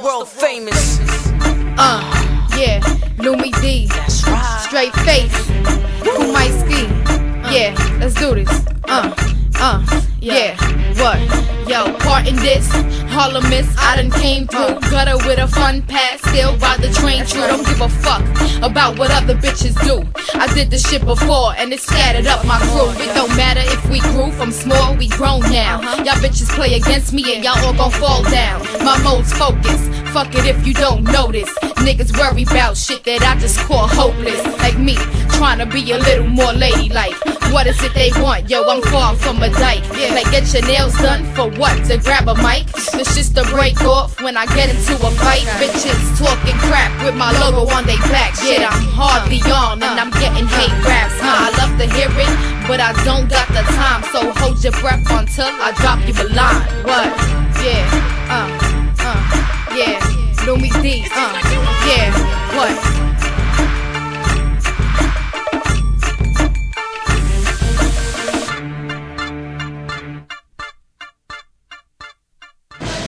world famous. Yeah, Lumi D. That's right. Straight face. Who might ski? Yeah, let's do this. Yeah, what? Yo, part in this Harlemist, I done came through gutter with a fun past, still ride the train true. Don't give a fuck about what other bitches do. I did this shit before and it scattered up my crew. It don't matter if we grew from small, we grown now. Y'all bitches play against me and y'all all gon' fall down. My mode's focus, fuck it if you don't notice. Niggas worry about shit that I just call hopeless. Like me, trying to be a little more ladylike. What is it they want? Yo, I'm far from a dyke. Like, get your nails done for what? To grab a mic? This shit's to break off when I get into a fight. Bitches talking crap with my logo on they back. Shit, I'm hardly on and I'm getting hate raps. I love to hear it, but I don't got the time. So hold your breath until I drop you a line. What? Yeah, yeah, Lumi D, yeah.